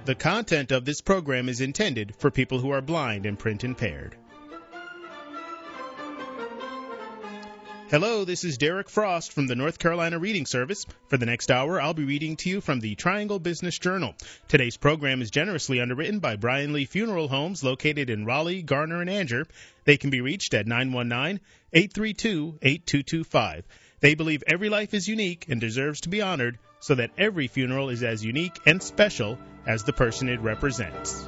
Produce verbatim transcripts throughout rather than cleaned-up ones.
The content of this program is intended for people who are blind and print impaired. Hello, this is Derek Frost from the North Carolina Reading Service. For the next hour, I'll be reading to you from the Triangle Business Journal. Today's program is generously underwritten by Brian Lee Funeral Homes located in Raleigh, Garner, and Anger. They can be reached at nine one nine, eight three two, eight two two five. They believe every life is unique and deserves to be honored, so that every funeral is as unique and special as the person it represents.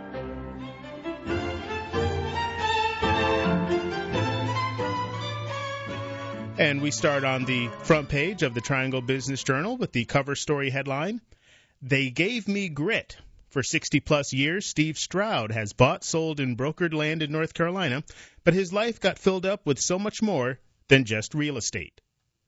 And we start on the front page of the Triangle Business Journal with the cover story headline, "They Gave Me Grit." For sixty-plus years, Steve Stroud has bought, sold, and brokered land in North Carolina, but his life got filled up with so much more than just real estate.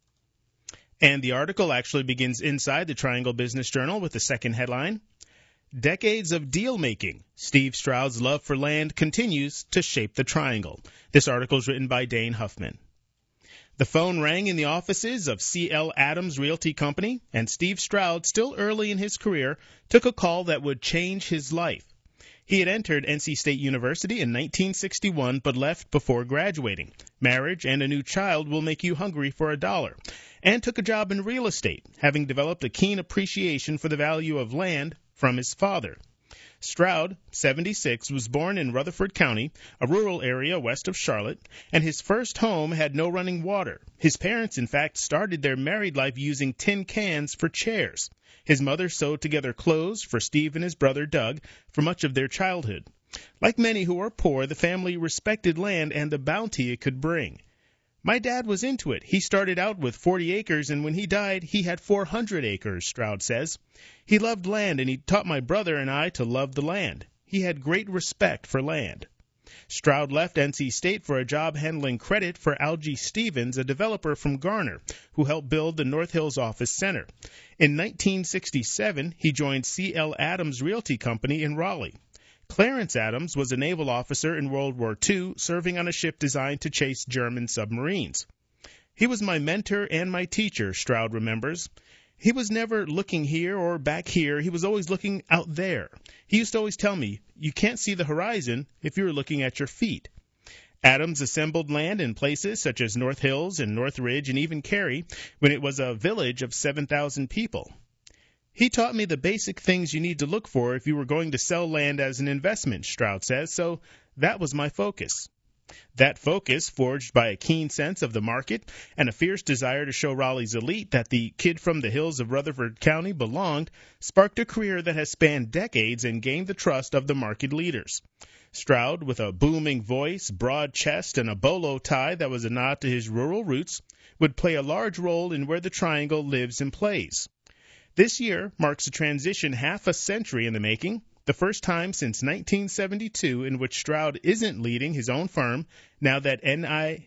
And the article actually begins inside the Triangle Business Journal with the second headline, "Decades of Deal-Making. Steve Stroud's love for land continues to shape the Triangle." This article is written by Dane Huffman. The phone rang in the offices of C L Adams Realty Company, and Steve Stroud, still early in his career, took a call that would change his life. He had entered N C State University in nineteen sixty-one, but left before graduating. Marriage and a new child will make you hungry for a dollar. And took a job in real estate, having developed a keen appreciation for the value of land from his father. Stroud, seventy-six, was born in Rutherford County, a rural area west of Charlotte, and his first home had no running water. His parents, in fact, started their married life using tin cans for chairs. His mother sewed together clothes for Steve and his brother Doug for much of their childhood. Like many who are poor, the family respected land and the bounty it could bring. "My dad was into it. He started out with forty acres, and when he died, he had four hundred acres, Stroud says. "He loved land, and he taught my brother and I to love the land. He had great respect for land." Stroud left N C State for a job handling credit for Algie Stevens, a developer from Garner, who helped build the North Hills Office Center. In nineteen sixty-seven, he joined C L Adams Realty Company in Raleigh. Clarence Adams was a naval officer in World War Two, serving on a ship designed to chase German submarines. "He was my mentor and my teacher," Stroud remembers. "He was never looking here or back here. He was always looking out there. He used to always tell me, you can't see the horizon if you're looking at your feet." Adams assembled land in places such as North Hills and North Ridge and even Cary when it was a village of seven thousand people. "He taught me the basic things you need to look for if you were going to sell land as an investment," Stroud says, "so that was my focus." That focus, forged by a keen sense of the market and a fierce desire to show Raleigh's elite that the kid from the hills of Rutherford County belonged, sparked a career that has spanned decades and gained the trust of the market leaders. Stroud, with a booming voice, broad chest, and a bolo tie that was a nod to his rural roots, would play a large role in where the Triangle lives and plays. This year marks a transition half a century in the making, the first time since nineteen seventy-two in which Stroud isn't leading his own firm now that N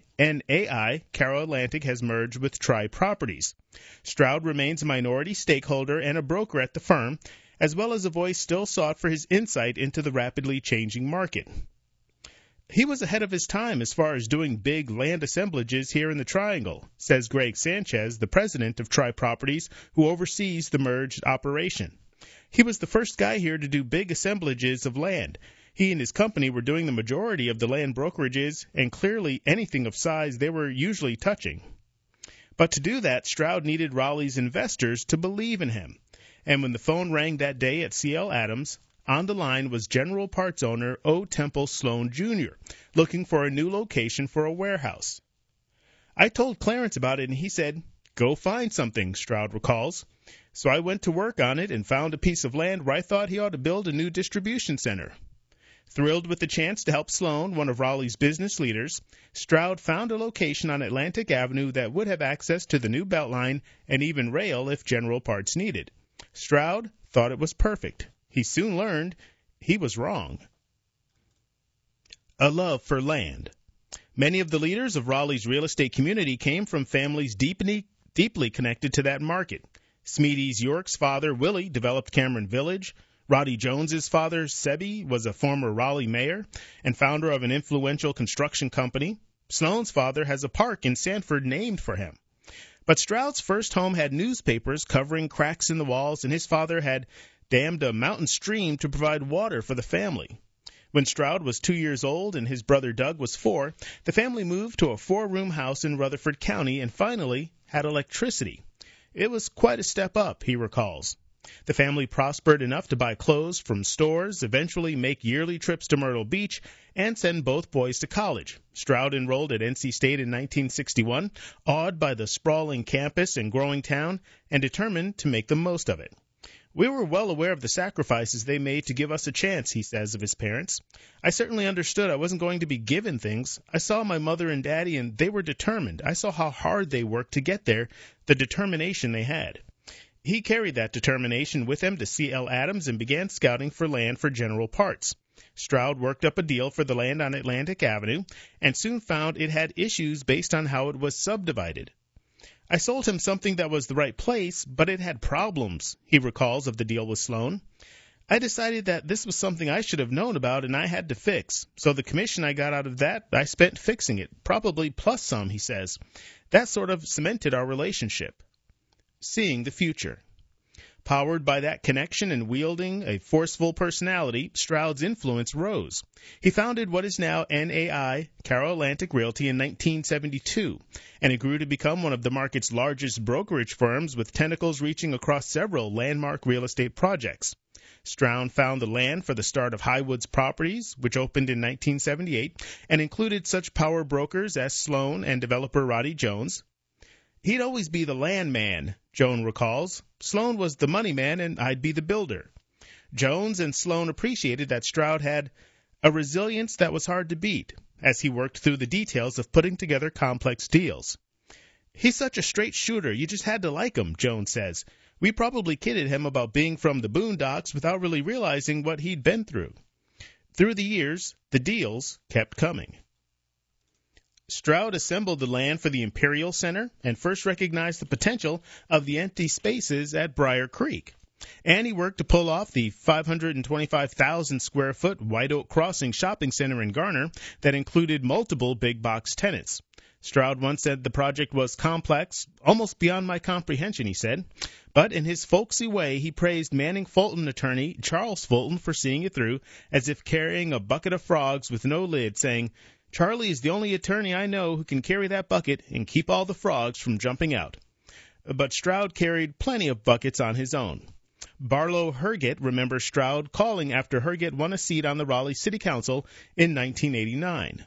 A I, Carroll Atlantic, has merged with Tri Properties. Stroud remains a minority stakeholder and a broker at the firm, as well as a voice still sought for his insight into the rapidly changing market. "He was ahead of his time as far as doing big land assemblages here in the Triangle," says Greg Sanchez, the president of Tri Properties, who oversees the merged operation. "He was the first guy here to do big assemblages of land. He and his company were doing the majority of the land brokerages, and clearly anything of size they were usually touching." But to do that, Stroud needed Raleigh's investors to believe in him. And when the phone rang that day at C L Adams, on the line was General Parts owner O. Temple Sloan, Junior, looking for a new location for a warehouse. "I told Clarence about it, and he said, 'Go find something,'" Stroud recalls. "So I went to work on it and found a piece of land where I thought he ought to build a new distribution center." Thrilled with the chance to help Sloan, one of Raleigh's business leaders, Stroud found a location on Atlantic Avenue that would have access to the new Beltline and even rail if General Parts needed. Stroud thought it was perfect. He soon learned he was wrong. A love for land. Many of the leaders of Raleigh's real estate community came from families deeply, deeply connected to that market. Smedes York's father, Willie, developed Cameron Village. Roddy Jones's father, Sebi, was a former Raleigh mayor and founder of an influential construction company. Sloan's father has a park in Sanford named for him. But Stroud's first home had newspapers covering cracks in the walls, and his father had dammed a mountain stream to provide water for the family. When Stroud was two years old and his brother Doug was four, the family moved to a four-room house in Rutherford County and finally had electricity. It was quite a step up, he recalls. The family prospered enough to buy clothes from stores, eventually make yearly trips to Myrtle Beach, and send both boys to college. Stroud enrolled at N C State in nineteen sixty-one, awed by the sprawling campus and growing town, and determined to make the most of it. We were well aware of the sacrifices they made to give us a chance, he says of his parents. I certainly understood I wasn't going to be given things. I saw my mother and daddy, and they were determined. I saw how hard they worked to get there, the determination they had. He carried that determination with him to C L Adams and began scouting for land for General Parts. Stroud worked up a deal for the land on Atlantic Avenue and soon found it had issues based on how it was subdivided. I sold him something that was the right place, but it had problems, he recalls of the deal with Sloan. I decided that this was something I should have known about and I had to fix. So the commission I got out of that, I spent fixing it, probably plus some, he says. That sort of cemented our relationship. Seeing the future. Powered by that connection and wielding a forceful personality, Stroud's influence rose. He founded what is now N A I, Carroll Atlantic Realty, in nineteen seventy-two, and it grew to become one of the market's largest brokerage firms with tentacles reaching across several landmark real estate projects. Stroud found the land for the start of Highwoods Properties, which opened in nineteen seventy-eight, and included such power brokers as Sloan and developer Roddy Jones. He'd always be the land man, Joan recalls. Sloan was the money man, and I'd be the builder. Jones and Sloan appreciated that Stroud had a resilience that was hard to beat as he worked through the details of putting together complex deals. He's such a straight shooter, you just had to like him, Jones says. We probably kidded him about being from the Boondocks without really realizing what he'd been through. Through the years, the deals kept coming. Stroud assembled the land for the Imperial Center and first recognized the potential of the empty spaces at Briar Creek. And he worked to pull off the five hundred twenty-five thousand square foot White Oak Crossing shopping center in Garner that included multiple big box tenants. Stroud once said the project was complex, almost beyond my comprehension, he said. But in his folksy way, he praised Manning Fulton attorney Charles Fulton for seeing it through, as if carrying a bucket of frogs with no lid, saying, Charlie is the only attorney I know who can carry that bucket and keep all the frogs from jumping out. But Stroud carried plenty of buckets on his own. Barlow Herget remembers Stroud calling after Herget won a seat on the Raleigh City Council in nineteen eighty-nine.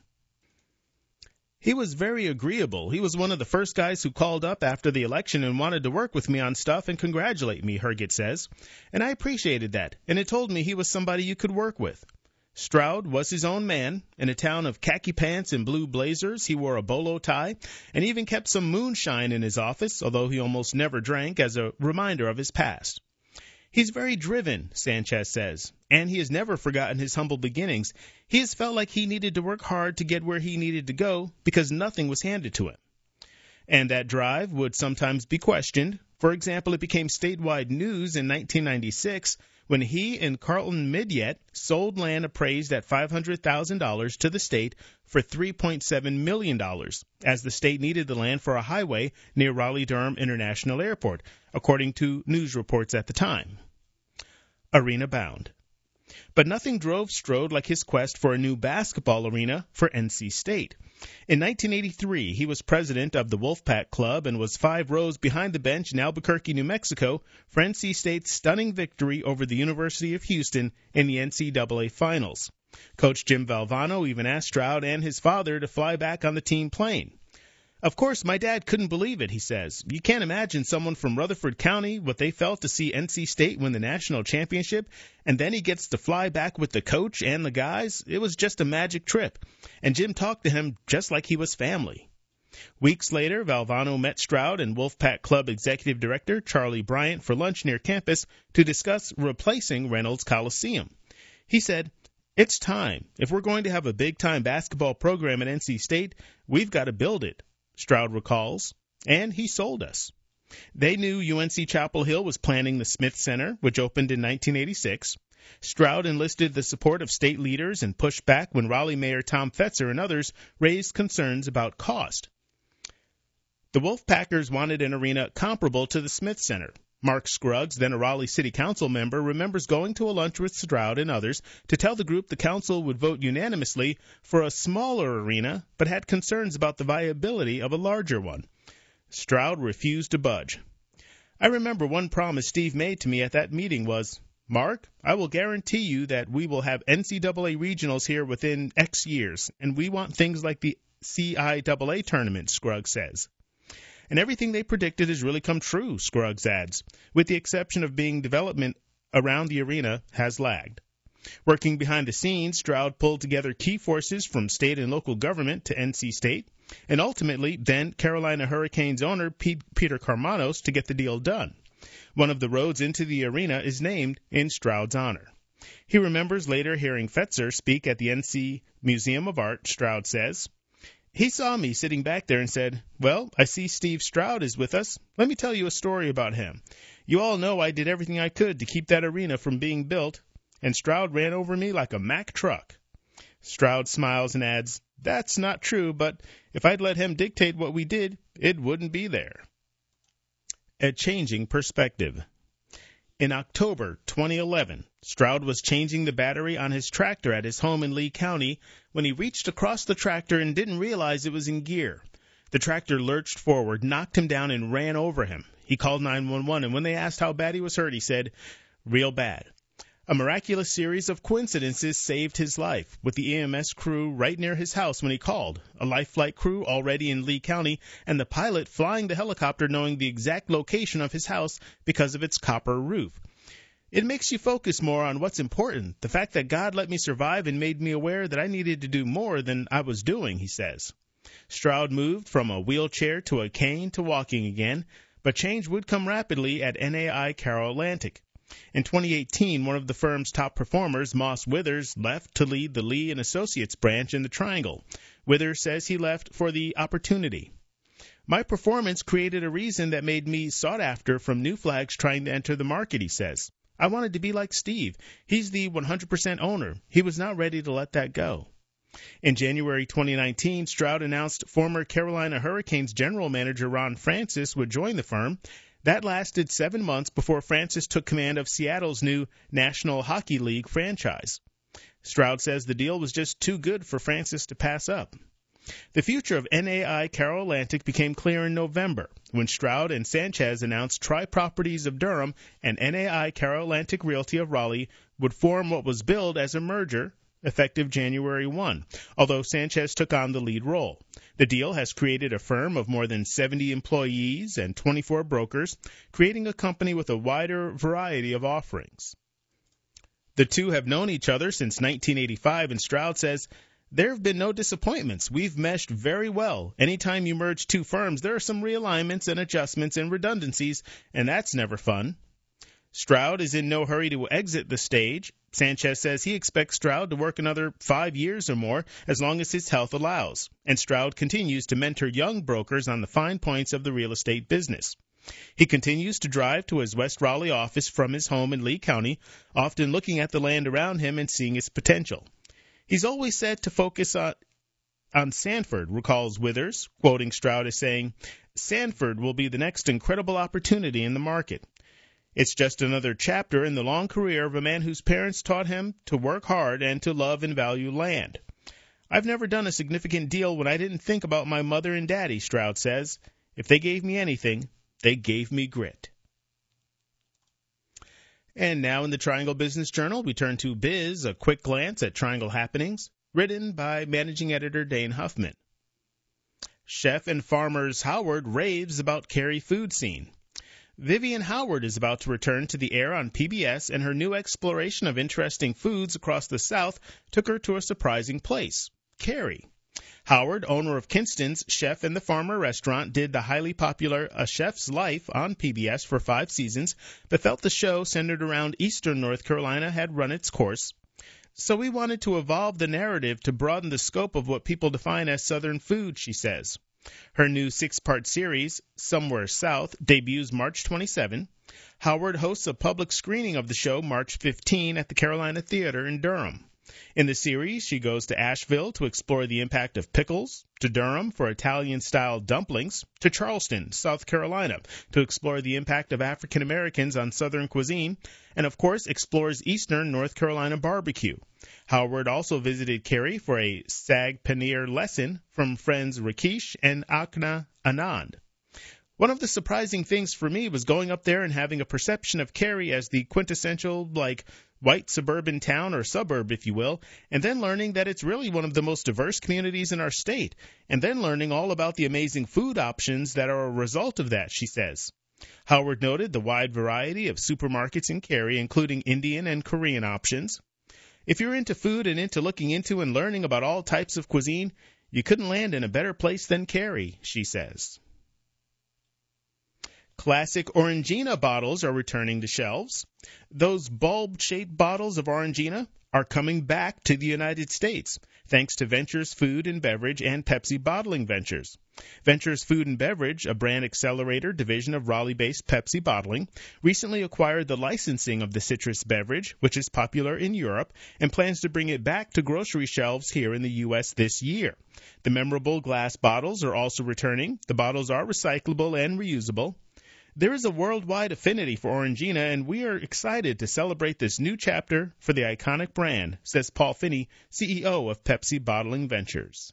He was very agreeable. He was one of the first guys who called up after the election and wanted to work with me on stuff and congratulate me, Herget says. And I appreciated that, and it told me he was somebody you could work with. Stroud was his own man. In a town of khaki pants and blue blazers, he wore a bolo tie and even kept some moonshine in his office, although he almost never drank, as a reminder of his past. He's very driven, Sanchez says, and he has never forgotten his humble beginnings. He has felt like he needed to work hard to get where he needed to go because nothing was handed to him. And that drive would sometimes be questioned. For example, it became statewide news in nineteen ninety-six when he and Carlton Midyett sold land appraised at five hundred thousand dollars to the state for three point seven million dollars, as the state needed the land for a highway near Raleigh-Durham International Airport, according to news reports at the time. Arena bound. But nothing drove Stroud like his quest for a new basketball arena for N C State. In nineteen eighty-three, he was president of the Wolfpack Club and was five rows behind the bench in Albuquerque, New Mexico, for N C State's stunning victory over the University of Houston in the N C double A Finals. Coach Jim Valvano even asked Stroud and his father to fly back on the team plane. Of course, my dad couldn't believe it, he says. You can't imagine someone from Rutherford County, what they felt to see N C State win the national championship, and then he gets to fly back with the coach and the guys. It was just a magic trip, and Jim talked to him just like he was family. Weeks later, Valvano met Stroud and Wolfpack Club Executive Director Charlie Bryant for lunch near campus to discuss replacing Reynolds Coliseum. He said, "It's time. If we're going to have a big-time basketball program at N C State, we've got to build it," Stroud recalls, and he sold us. They knew U N C Chapel Hill was planning the Smith Center, which opened in nineteen eighty-six. Stroud enlisted the support of state leaders and pushed back when Raleigh Mayor Tom Fetzer and others raised concerns about cost. The Wolfpackers wanted an arena comparable to the Smith Center. Mark Scruggs, then a Raleigh City Council member, remembers going to a lunch with Stroud and others to tell the group the council would vote unanimously for a smaller arena, but had concerns about the viability of a larger one. Stroud refused to budge. I remember one promise Steve made to me at that meeting was, "Mark, I will guarantee you that we will have N C double A regionals here within X years, and we want things like the C I A A tournament," Scruggs says. And everything they predicted has really come true, Scruggs adds, with the exception of being development around the arena has lagged. Working behind the scenes, Stroud pulled together key forces from state and local government to N C State, and ultimately then Carolina Hurricanes owner Pete, Peter Karmanos to get the deal done. One of the roads into the arena is named in Stroud's honor. He remembers later hearing Fetzer speak at the N C Museum of Art. Stroud says, "He saw me sitting back there and said, 'Well, I see Steve Stroud is with us. Let me tell you a story about him. You all know I did everything I could to keep that arena from being built, and Stroud ran over me like a Mack truck.'" Stroud smiles and adds, "That's not true, but if I'd let him dictate what we did, it wouldn't be there." A changing perspective. In October twenty eleven, Stroud was changing the battery on his tractor at his home in Lee County when he reached across the tractor and didn't realize it was in gear. The tractor lurched forward, knocked him down, and ran over him. He called nine one one, and when they asked how bad he was hurt, he said, "Real bad." A miraculous series of coincidences saved his life, with the E M S crew right near his house when he called, a life flight crew already in Lee County, and the pilot flying the helicopter knowing the exact location of his house because of its copper roof. It makes you focus more on what's important, the fact that God let me survive and made me aware that I needed to do more than I was doing, he says. Stroud moved from a wheelchair to a cane to walking again, but change would come rapidly at N A I Carroll Atlantic. In twenty eighteen, one of the firm's top performers, Moss Withers, left to lead the Lee and Associates branch in the Triangle. Withers says he left for the opportunity. "My performance created a reason that made me sought after from new flags trying to enter the market," he says. "I wanted to be like Steve. He's the one hundred percent owner. He was not ready to let that go." In January twenty nineteen, Stroud announced former Carolina Hurricanes general manager Ron Francis would join the firm. That lasted seven months before Francis took command of Seattle's new National Hockey League franchise. Stroud says the deal was just too good for Francis to pass up. The future of N A I Carroll Atlantic became clear in November when Stroud and Sanchez announced Tri Properties of Durham and N A I Carroll Atlantic Realty of Raleigh would form what was billed as a merger effective January first, although Sanchez took on the lead role. The deal has created a firm of more than seventy employees and twenty-four brokers, creating a company with a wider variety of offerings. The two have known each other since nineteen eighty-five, and Stroud says, "There have been no disappointments. We've meshed very well. Anytime you merge two firms, there are some realignments and adjustments and redundancies, and that's never fun." Stroud is in no hurry to exit the stage. Sanchez says he expects Stroud to work another five years or more as long as his health allows, and Stroud continues to mentor young brokers on the fine points of the real estate business. He continues to drive to his West Raleigh office from his home in Lee County, often looking at the land around him and seeing its potential. He's always said to focus on, on Sanford, recalls Withers, quoting Stroud as saying, "Sanford will be the next incredible opportunity in the market. It's just another chapter in the long career of a man whose parents taught him to work hard and to love and value land. I've never done a significant deal when I didn't think about my mother and daddy," Stroud says. "If they gave me anything, they gave me grit." And now in the Triangle Business Journal, we turn to Biz, a quick glance at Triangle happenings, written by managing editor Dane Huffman. Chef and Farmers Howard raves about Cary food scene. Vivian Howard is about to return to the air on P B S, and her new exploration of interesting foods across the South took her to a surprising place, Cary. Howard, owner of Kinston's Chef and the Farmer restaurant, did the highly popular A Chef's Life on P B S for five seasons, but felt the show centered around eastern North Carolina had run its course. "So we wanted to evolve the narrative to broaden the scope of what people define as Southern food," she says. Her new six-part series, Somewhere South, debuts March twenty-seventh. Howard hosts a public screening of the show March fifteenth at the Carolina Theater in Durham. In the series, she goes to Asheville to explore the impact of pickles, to Durham for Italian-style dumplings, to Charleston, South Carolina, to explore the impact of African Americans on Southern cuisine, and of course explores Eastern North Carolina barbecue. Howard also visited Cary for a Sag Paneer lesson from friends Rakesh and Akna Anand. One of the surprising things for me was going up there and having a perception of Cary as the quintessential, like, white suburban town or suburb, if you will, and then learning that it's really one of the most diverse communities in our state, and then learning all about the amazing food options that are a result of that, she says. Howard noted the wide variety of supermarkets in Cary, including Indian and Korean options. If you're into food and into looking into and learning about all types of cuisine, you couldn't land in a better place than Cary, she says. Classic Orangina bottles are returning to shelves. Those bulb-shaped bottles of Orangina are coming back to the United States, thanks to Ventures Food and Beverage and Pepsi Bottling Ventures. Ventures Food and Beverage, a brand accelerator division of Raleigh-based Pepsi Bottling, recently acquired the licensing of the citrus beverage, which is popular in Europe, and plans to bring it back to grocery shelves here in the U S this year. The memorable glass bottles are also returning. The bottles are recyclable and reusable. There is a worldwide affinity for Orangina, and we are excited to celebrate this new chapter for the iconic brand, says Paul Finney, C E O of Pepsi Bottling Ventures.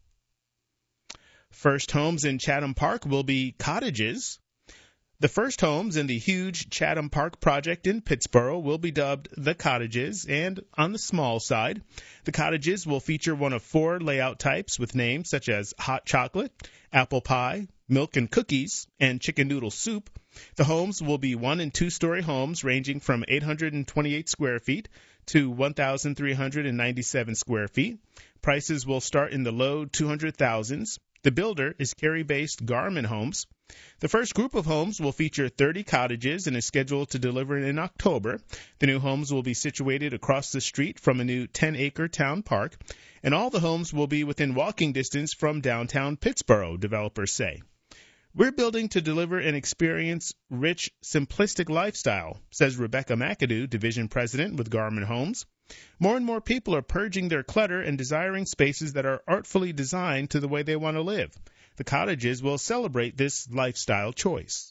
First homes in Chatham Park will be cottages. The first homes in the huge Chatham Park project in Pittsboro will be dubbed the Cottages, and on the small side, the cottages will feature one of four layout types with names such as hot chocolate, apple pie, milk and cookies, and chicken noodle soup. The homes will be one- and two-story homes ranging from eight hundred twenty-eight square feet to one thousand three hundred ninety-seven square feet. Prices will start in the low two hundred thousands. The builder is Cary-based Garmin Homes. The first group of homes will feature thirty cottages and is scheduled to deliver in October. The new homes will be situated across the street from a new ten-acre town park, and all the homes will be within walking distance from downtown Pittsboro, developers say. We're building to deliver an experience-rich, simplistic lifestyle, says Rebecca McAdoo, division president with Garmin Homes. More and more people are purging their clutter and desiring spaces that are artfully designed to the way they want to live. The cottages will celebrate this lifestyle choice.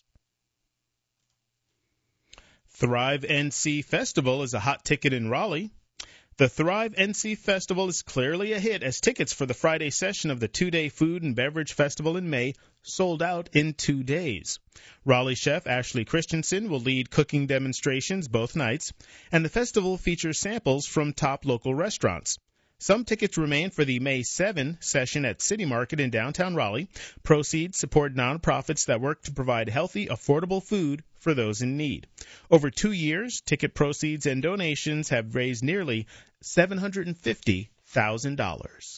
Thrive N C Festival is a hot ticket in Raleigh. The Thrive N C Festival is clearly a hit as tickets for the Friday session of the two-day food and beverage festival in May sold out in two days. Raleigh chef Ashley Christensen will lead cooking demonstrations both nights, and the festival features samples from top local restaurants. Some tickets remain for the May seventh session at City Market in downtown Raleigh. Proceeds support nonprofits that work to provide healthy, affordable food for those in need. Over two years, ticket proceeds and donations have raised nearly seven hundred fifty thousand dollars.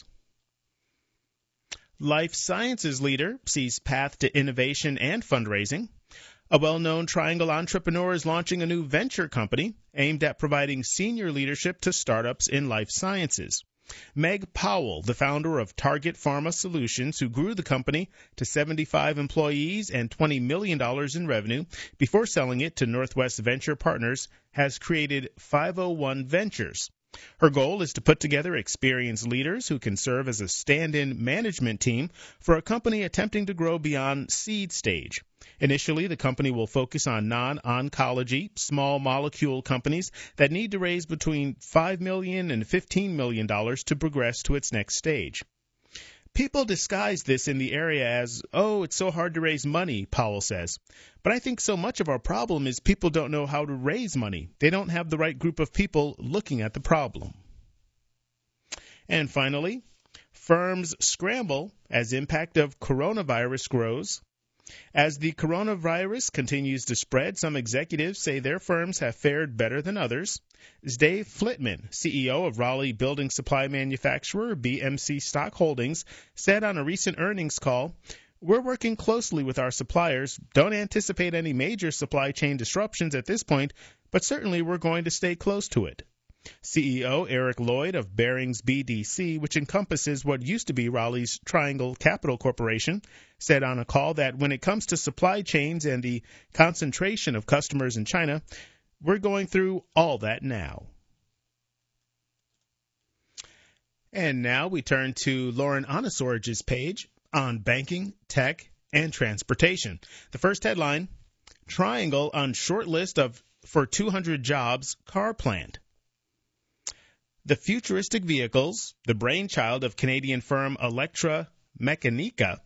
Life Sciences leader sees path to innovation and fundraising. A well-known Triangle entrepreneur is launching a new venture company aimed at providing senior leadership to startups in life sciences. Meg Powell, the founder of Target Pharma Solutions, who grew the company to seventy-five employees and twenty million dollars in revenue before selling it to Northwest Venture Partners, has created five oh one Ventures. Her goal is to put together experienced leaders who can serve as a stand-in management team for a company attempting to grow beyond seed stage. Initially, the company will focus on non-oncology, small molecule companies that need to raise between five million dollars and fifteen million dollars to progress to its next stage. People disguise this in the area as, oh, it's so hard to raise money, Powell says. But I think so much of our problem is people don't know how to raise money. They don't have the right group of people looking at the problem. And finally, firms scramble as impact of coronavirus grows. As the coronavirus continues to spread, some executives say their firms have fared better than others. As Dave Flitman, C E O of Raleigh building supply manufacturer B M C Stock Holdings, said on a recent earnings call, "We're working closely with our suppliers. Don't anticipate any major supply chain disruptions at this point, but certainly we're going to stay close to it." C E O Eric Lloyd of Barings B D C, which encompasses what used to be Raleigh's Triangle Capital Corporation, said on a call that when it comes to supply chains and the concentration of customers in China, we're going through all that now. And now we turn to Lauren Onosorge's page on banking, tech, and transportation. The first headline, Triangle on short list of for two hundred jobs car plant. The futuristic vehicles, the brainchild of Canadian firm Electra Mechanica,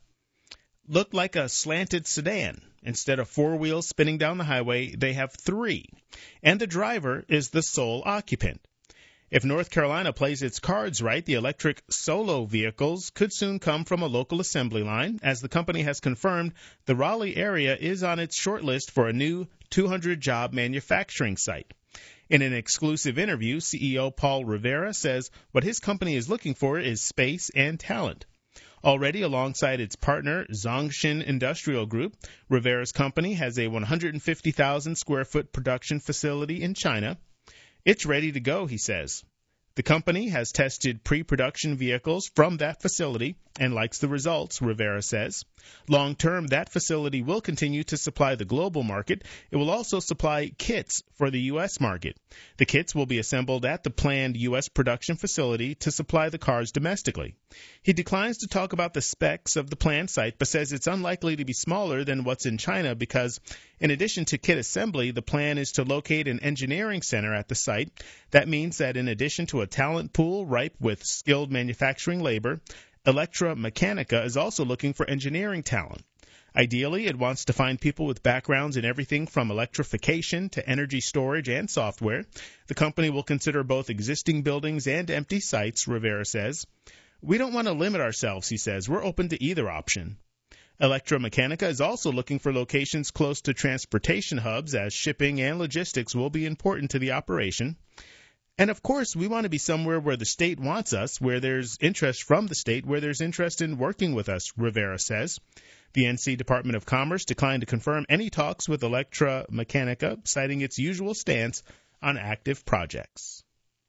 look like a slanted sedan. Instead of four wheels spinning down the highway, they have three, and the driver is the sole occupant. If North Carolina plays its cards right, the electric solo vehicles could soon come from a local assembly line. As the company has confirmed, the Raleigh area is on its short list for a new two hundred job manufacturing site. In an exclusive interview, C E O Paul Rivera says what his company is looking for is space and talent. Already alongside its partner, Zhongshan Industrial Group, Rivera's company has a one hundred fifty thousand square foot production facility in China. It's ready to go, he says. The company has tested pre-production vehicles from that facility and likes the results, Rivera says. Long-term, that facility will continue to supply the global market. It will also supply kits for the U S market. The kits will be assembled at the planned U S production facility to supply the cars domestically. He declines to talk about the specs of the planned site, but says it's unlikely to be smaller than what's in China because, in addition to kit assembly, the plan is to locate an engineering center at the site. That means that in addition to a talent pool ripe with skilled manufacturing labor, Electra Mechanica is also looking for engineering talent. Ideally, it wants to find people with backgrounds in everything from electrification to energy storage and software. The company will consider both existing buildings and empty sites, Rivera says. We don't want to limit ourselves, he says. We're open to either option. Electra Mechanica is also looking for locations close to transportation hubs, as shipping and logistics will be important to the operation. And, of course, we want to be somewhere where the state wants us, where there's interest from the state, where there's interest in working with us, Rivera says. The N C Department of Commerce declined to confirm any talks with Electra Mechanica, citing its usual stance on active projects.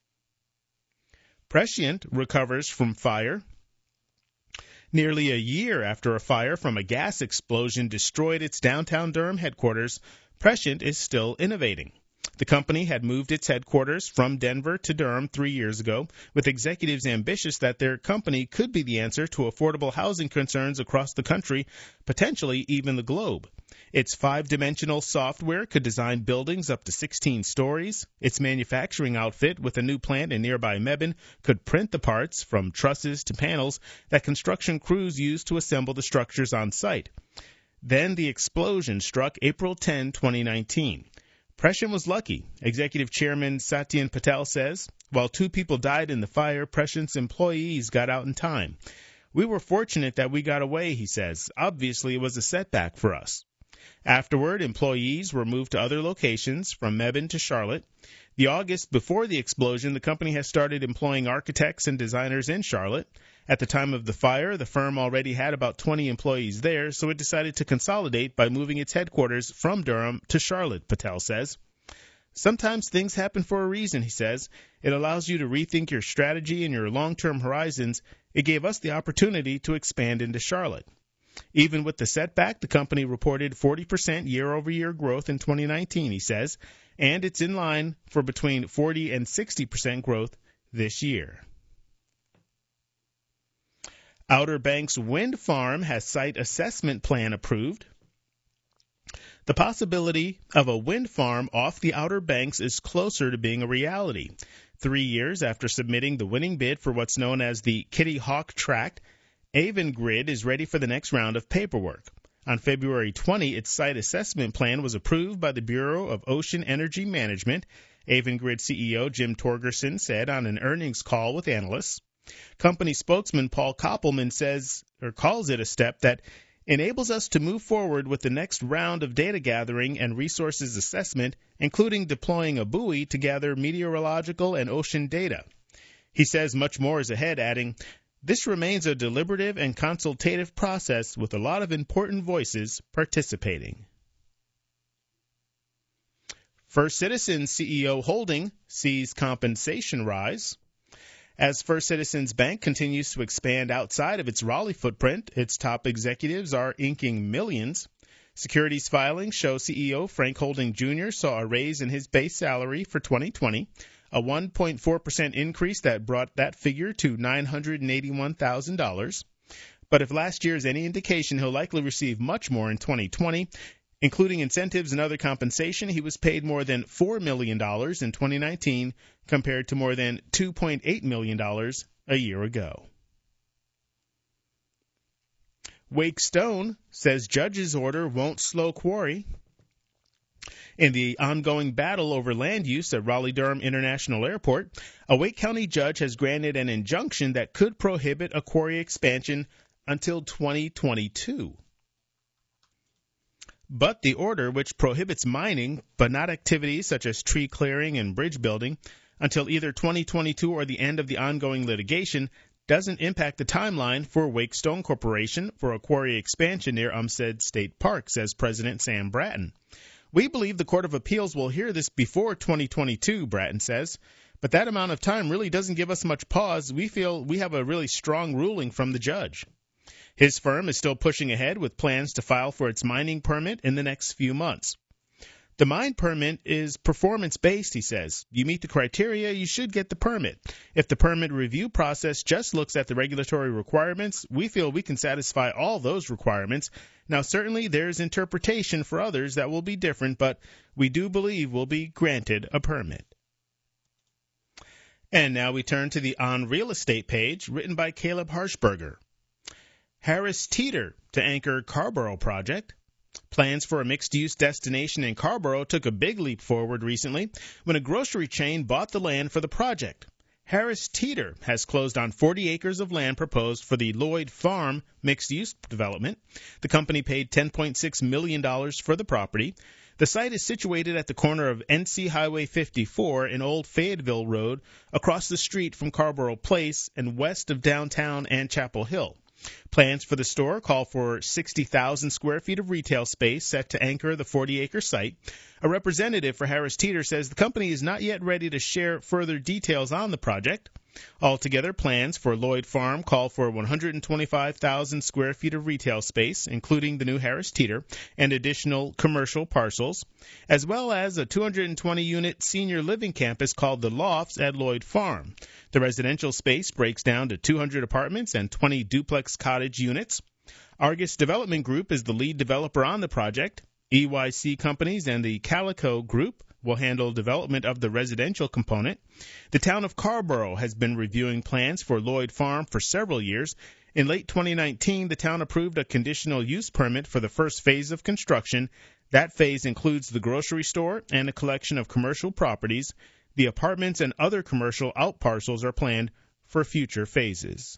Prescient recovers from fire. Nearly a year after a fire from a gas explosion destroyed its downtown Durham headquarters, Prescient is still innovating. The company had moved its headquarters from Denver to Durham three years ago, with executives ambitious that their company could be the answer to affordable housing concerns across the country, potentially even the globe. Its five-dimensional software could design buildings up to sixteen stories. Its manufacturing outfit, with a new plant in nearby Mebane, could print the parts, from trusses to panels, that construction crews use to assemble the structures on site. Then the explosion struck April tenth, twenty nineteen. Prescient was lucky, Executive Chairman Satyen Patel says. While two people died in the fire, Prescient's employees got out in time. We were fortunate that we got away, he says. Obviously, it was a setback for us. Afterward, employees were moved to other locations, from Mebane to Charlotte. The August before the explosion, the company has started employing architects and designers in Charlotte. At the time of the fire, the firm already had about twenty employees there, so it decided to consolidate by moving its headquarters from Durham to Charlotte, Patel says. Sometimes things happen for a reason, he says. It allows you to rethink your strategy and your long-term horizons. It gave us the opportunity to expand into Charlotte. Even with the setback, the company reported forty percent year-over-year growth in twenty nineteen, he says, and it's in line for between forty and sixty percent growth this year. Outer Banks Wind Farm has site assessment plan approved. The possibility of a wind farm off the Outer Banks is closer to being a reality. Three years after submitting the winning bid for what's known as the Kitty Hawk Tract, Avangrid is ready for the next round of paperwork. On February twentieth, its site assessment plan was approved by the Bureau of Ocean Energy Management, Avangrid C E O Jim Torgerson said on an earnings call with analysts. Company spokesman Paul Koppelman says, or calls it a step that enables us to move forward with the next round of data gathering and resources assessment, including deploying a buoy to gather meteorological and ocean data. He says much more is ahead, adding, this remains a deliberative and consultative process with a lot of important voices participating. First Citizens C E O Holding sees compensation rise. As First Citizens Bank continues to expand outside of its Raleigh footprint, its top executives are inking millions. Securities filings show C E O Frank Holding Junior saw a raise in his base salary for twenty twenty. a one point four percent increase that brought that figure to nine hundred eighty-one thousand dollars. But if last year is any indication, he'll likely receive much more in twenty twenty. Including incentives and other compensation, he was paid more than four million dollars in twenty nineteen compared to more than two point eight million dollars a year ago. Wake Stone says judge's order won't slow quarry. In the ongoing battle over land use at Raleigh-Durham International Airport, a Wake County judge has granted an injunction that could prohibit a quarry expansion until twenty twenty-two. But the order, which prohibits mining but not activities such as tree clearing and bridge building, until either twenty twenty-two or the end of the ongoing litigation, doesn't impact the timeline for Wake Stone Corporation for a quarry expansion near Umstead State Park, says President Sam Bratton. We believe the Court of Appeals will hear this before twenty twenty-two, Bratton says, but that amount of time really doesn't give us much pause. We feel we have a really strong ruling from the judge. His firm is still pushing ahead with plans to file for its mining permit in the next few months. The mine permit is performance-based, he says. You meet the criteria, you should get the permit. If the permit review process just looks at the regulatory requirements, we feel we can satisfy all those requirements. Now, certainly there's interpretation for others that will be different, but we do believe we'll be granted a permit. And now we turn to the On Real Estate page, written by Caleb Harshberger. Harris Teeter to anchor Carrboro project. Plans for a mixed-use destination in Carrboro took a big leap forward recently when a grocery chain bought the land for the project. Harris Teeter has closed on forty acres of land proposed for the Lloyd Farm mixed-use development. The company paid ten point six million dollars for the property. The site is situated at the corner of N C Highway fifty-four and Old Fayetteville Road, across the street from Carrboro Place and west of downtown and Chapel Hill. Plans for the store call for sixty thousand square feet of retail space set to anchor the forty-acre site. A representative for Harris Teeter says the company is not yet ready to share further details on the project. Altogether, plans for Lloyd Farm call for one hundred twenty-five thousand square feet of retail space, including the new Harris Teeter, and additional commercial parcels, as well as a two hundred twenty unit senior living campus called The Lofts at Lloyd Farm. The residential space breaks down to two hundred apartments and twenty duplex cottage units. Argus Development Group is the lead developer on the project. E Y C Companies and the Calico Group will handle development of the residential component. The town of Carrboro has been reviewing plans for Lloyd Farm for several years. In late twenty nineteen, the town approved a conditional use permit for the first phase of construction. That phase includes the grocery store and a collection of commercial properties. The apartments and other commercial outparcels are planned for future phases.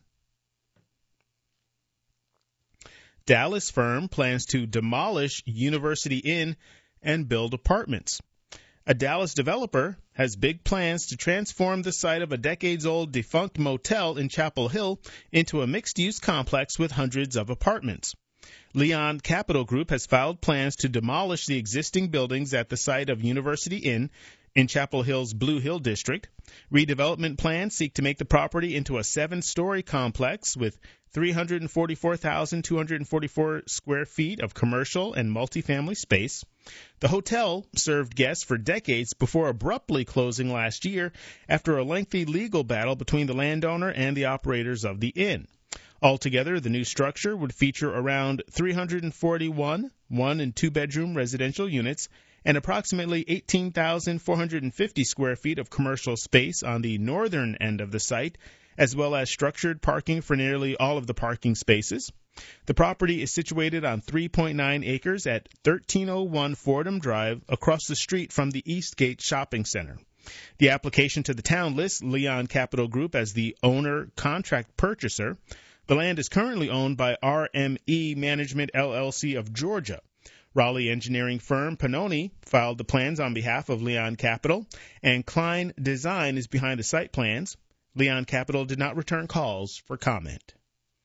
Dallas firm plans to demolish University Inn and build apartments. A Dallas developer has big plans to transform the site of a decades-old defunct motel in Chapel Hill into a mixed-use complex with hundreds of apartments. Leon Capital Group has filed plans to demolish the existing buildings at the site of University Inn in Chapel Hill's Blue Hill District. Redevelopment plans seek to make the property into a seven-story complex with three hundred forty-four thousand two hundred forty-four square feet of commercial and multifamily space. The hotel served guests for decades before abruptly closing last year after a lengthy legal battle between the landowner and the operators of the inn. Altogether, the new structure would feature around three hundred forty-one one- and two-bedroom residential units and approximately eighteen thousand four hundred fifty square feet of commercial space on the northern end of the site, as well as structured parking for nearly all of the parking spaces. The property is situated on three point nine acres at thirteen oh one Fordham Drive, across the street from the Eastgate Shopping Center. The application to the town lists Leon Capital Group as the owner-contract purchaser. The land is currently owned by R M E Management, L L C of Georgia. Raleigh engineering firm Pannoni filed the plans on behalf of Leon Capital, and Klein Design is behind the site plans. Leon Capital did not return calls for comment.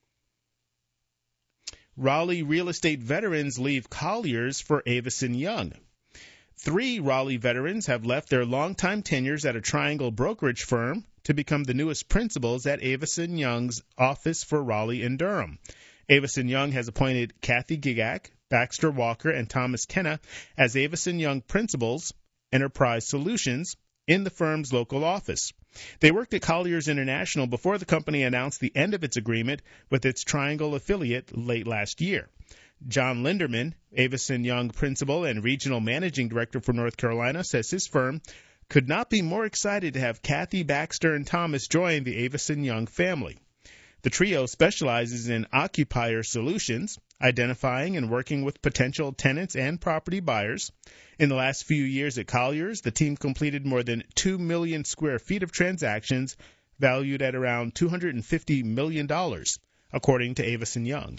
Raleigh real estate veterans leave Colliers for Avison Young. Three Raleigh veterans have left their longtime tenures at a Triangle brokerage firm to become the newest principals at Avison Young's office for Raleigh and Durham. Avison Young has appointed Kathy Gigak, Baxter Walker, and Thomas Kenna as Avison Young principals, Enterprise Solutions, in the firm's local office. They worked at Colliers International before the company announced the end of its agreement with its Triangle affiliate late last year. John Linderman, Avison Young Principal and Regional Managing Director for North Carolina, says his firm could not be more excited to have Kathy Baxter and Thomas join the Avison Young family. The trio specializes in occupier solutions, identifying and working with potential tenants and property buyers. In the last few years at Colliers, the team completed more than two million square feet of transactions valued at around two hundred fifty million dollars, according to Avison Young.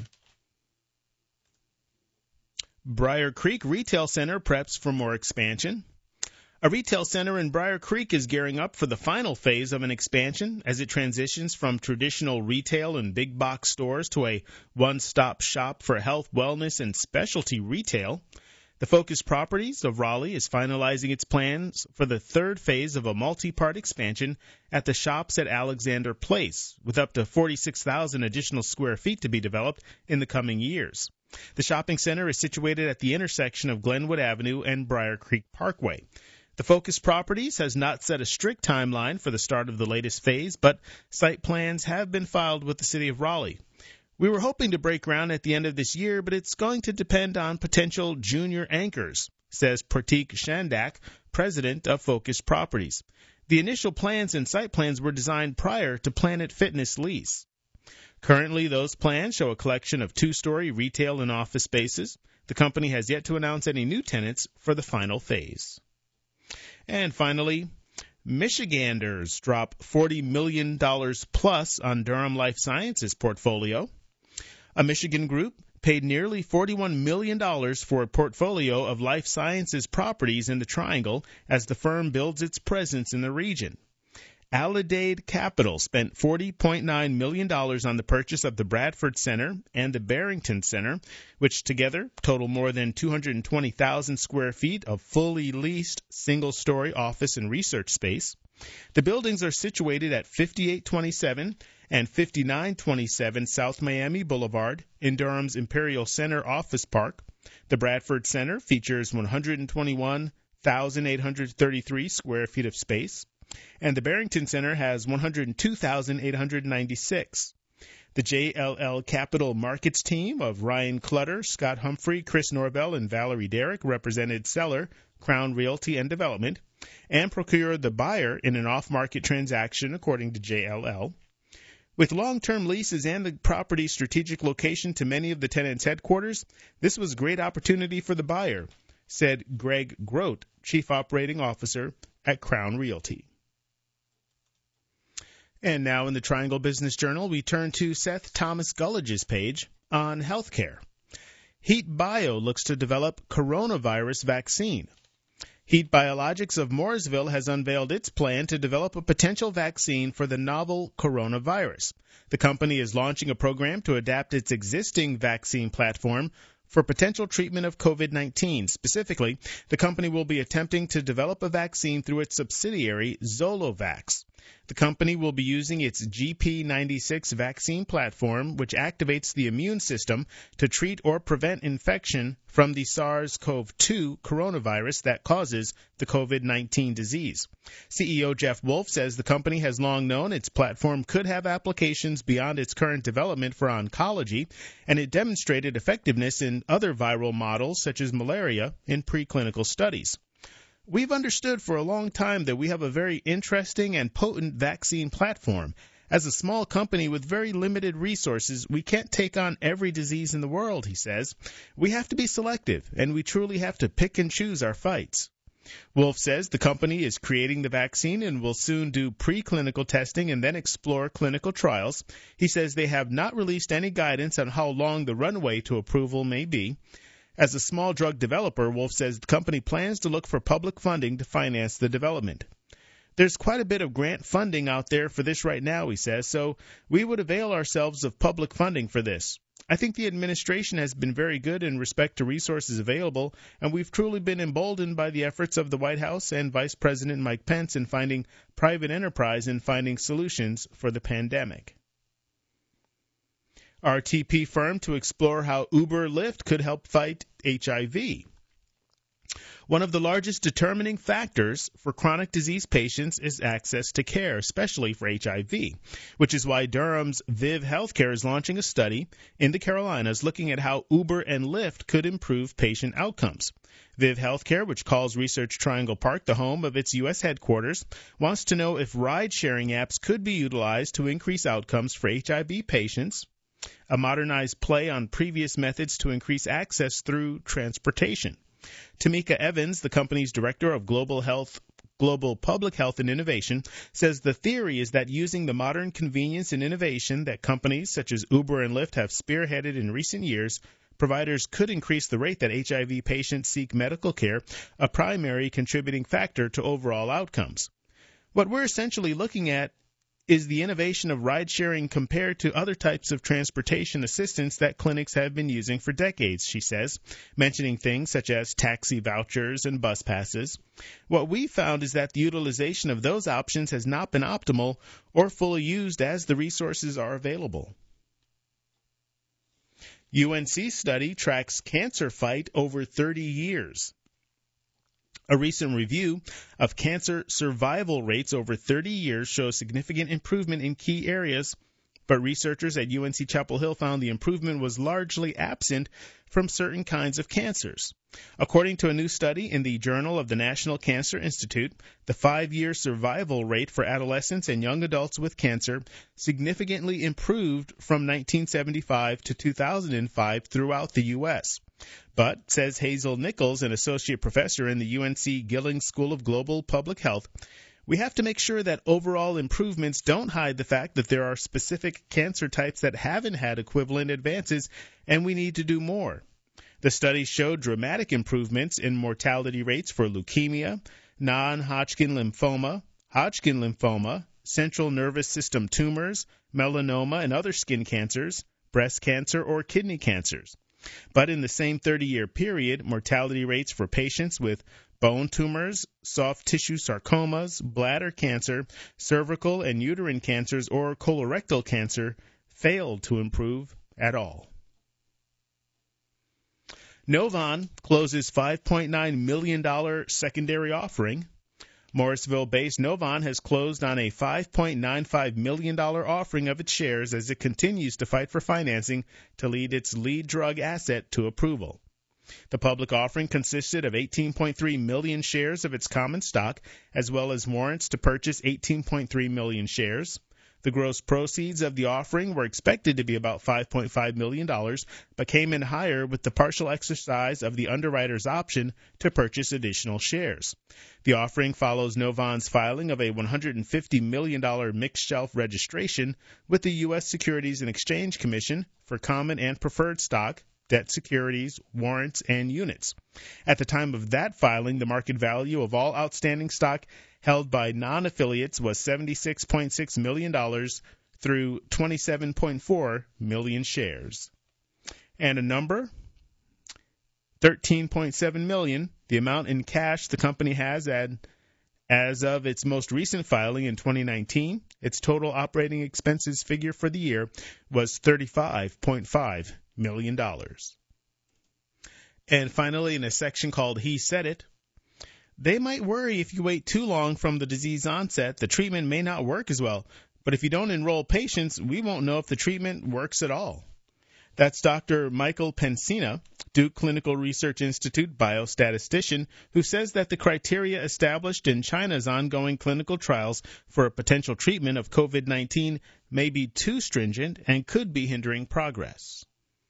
Briar Creek Retail Center preps for more expansion. A retail center in Briar Creek is gearing up for the final phase of an expansion as it transitions from traditional retail and big box stores to a one-stop shop for health, wellness, and specialty retail. The Focus Properties of Raleigh is finalizing its plans for the third phase of a multi-part expansion at the Shops at Alexander Place, with up to forty-six thousand additional square feet to be developed in the coming years. The shopping center is situated at the intersection of Glenwood Avenue and Briar Creek Parkway. The Focus Properties has not set a strict timeline for the start of the latest phase, but site plans have been filed with the City of Raleigh. We were hoping to break ground at the end of this year, but it's going to depend on potential junior anchors, says Pratik Shandak, president of Focus Properties. The initial plans and site plans were designed prior to Planet Fitness lease. Currently, those plans show a collection of two-story retail and office spaces. The company has yet to announce any new tenants for the final phase. And finally, Michiganders drop forty million dollars plus on Durham Life Sciences portfolio. A Michigan group paid nearly forty-one million dollars for a portfolio of life sciences properties in the Triangle as the firm builds its presence in the region. Aledade Capital spent forty point nine million dollars on the purchase of the Bradford Center and the Barrington Center, which together total more than two hundred twenty thousand square feet of fully leased single-story office and research space. The buildings are situated at fifty-eight twenty-seven and fifty-nine twenty-seven South Miami Boulevard in Durham's Imperial Center Office Park. The Bradford Center features one hundred twenty-one thousand eight hundred thirty-three square feet of space, and the Barrington Center has one hundred two thousand eight hundred ninety-six. The J L L Capital Markets team of Ryan Clutter, Scott Humphrey, Chris Norvell, and Valerie Derrick represented seller, Crown Realty and Development, and procured the buyer in an off-market transaction, according to J L L. With long-term leases and the property's strategic location to many of the tenants' headquarters, this was a great opportunity for the buyer, said Greg Grote, Chief Operating Officer at Crown Realty. And now in the Triangle Business Journal, we turn to Seth Thomas Gulledge's page on healthcare. Heat Bio looks to develop coronavirus vaccine. Heat Biologics of Mooresville has unveiled its plan to develop a potential vaccine for the novel coronavirus. The company is launching a program to adapt its existing vaccine platform for potential treatment of covid nineteen. Specifically, the company will be attempting to develop a vaccine through its subsidiary, Zolovax. The company will be using its G P ninety-six vaccine platform, which activates the immune system to treat or prevent infection from the SARS-C o V two coronavirus that causes the covid nineteen disease. C E O Jeff Wolf says the company has long known its platform could have applications beyond its current development for oncology, and it demonstrated effectiveness in other viral models such as malaria in preclinical studies. We've understood for a long time that we have a very interesting and potent vaccine platform. As a small company with very limited resources, we can't take on every disease in the world, he says. We have to be selective, and we truly have to pick and choose our fights. Wolf says the company is creating the vaccine and will soon do preclinical testing and then explore clinical trials. He says they have not released any guidance on how long the runway to approval may be. As a small drug developer, Wolf says the company plans to look for public funding to finance the development. There's quite a bit of grant funding out there for this right now, he says, so we would avail ourselves of public funding for this. I think the administration has been very good in respect to resources available, and we've truly been emboldened by the efforts of the White House and Vice President Mike Pence in finding private enterprise and finding solutions for the pandemic. R T P firm to explore how Uber Lyft could help fight H I V. One of the largest determining factors for chronic disease patients is access to care, especially for H I V, which is why Durham's Viv Healthcare is launching a study in the Carolinas looking at how Uber and Lyft could improve patient outcomes. Viv Healthcare, which calls Research Triangle Park the home of its U S headquarters, wants to know if ride-sharing apps could be utilized to increase outcomes for H I V patients, a modernized play on previous methods to increase access through transportation. Tamika Evans, the company's director of global health, global public health and innovation, says the theory is that using the modern convenience and innovation that companies such as Uber and Lyft have spearheaded in recent years, providers could increase the rate that H I V patients seek medical care, a primary contributing factor to overall outcomes. What we're essentially looking at is the innovation of ride-sharing compared to other types of transportation assistance that clinics have been using for decades, she says, mentioning things such as taxi vouchers and bus passes. What we found is that the utilization of those options has not been optimal or fully used as the resources are available. U N C study tracks cancer fight over thirty years. A recent review of cancer survival rates over thirty years shows significant improvement in key areas, but researchers at U N C Chapel Hill found the improvement was largely absent from certain kinds of cancers. According to a new study in the Journal of the National Cancer Institute, the five-year survival rate for adolescents and young adults with cancer significantly improved from nineteen seventy-five to two thousand five throughout the U S But, says Hazel Nichols, an associate professor in the U N C Gillings School of Global Public Health, we have to make sure that overall improvements don't hide the fact that there are specific cancer types that haven't had equivalent advances, and we need to do more. The study showed dramatic improvements in mortality rates for leukemia, non-Hodgkin lymphoma, Hodgkin lymphoma, central nervous system tumors, melanoma and other skin cancers, breast cancer, or kidney cancers. But in the same thirty-year period, mortality rates for patients with bone tumors, soft tissue sarcomas, bladder cancer, cervical and uterine cancers, or colorectal cancer failed to improve at all. Novon closes five point nine million dollars secondary offering. Morrisville-based Novon has closed on a five point nine five million dollars offering of its shares as it continues to fight for financing to lead its lead drug asset to approval. The public offering consisted of eighteen point three million shares of its common stock, as well as warrants to purchase eighteen point three million shares. The gross proceeds of the offering were expected to be about five point five million dollars, but came in higher with the partial exercise of the underwriter's option to purchase additional shares. The offering follows Novon's filing of a one hundred fifty million dollars mixed shelf registration with the U S Securities and Exchange Commission for common and preferred stock, debt securities, warrants, and units. At the time of that filing, the market value of all outstanding stock held by non-affiliates was seventy-six point six million dollars through twenty-seven point four million shares. And a number, thirteen point seven million dollars, the amount in cash the company has at, as of its most recent filing in twenty nineteen. Its total operating expenses figure for the year was thirty-five point five million dollars. And finally, in a section called He Said It, they might worry if you wait too long from the disease onset, the treatment may not work as well. But if you don't enroll patients, we won't know if the treatment works at all. That's Doctor Michael Pensina, Duke Clinical Research Institute biostatistician, who says that the criteria established in China's ongoing clinical trials for a potential treatment of COVID nineteen may be too stringent and could be hindering progress.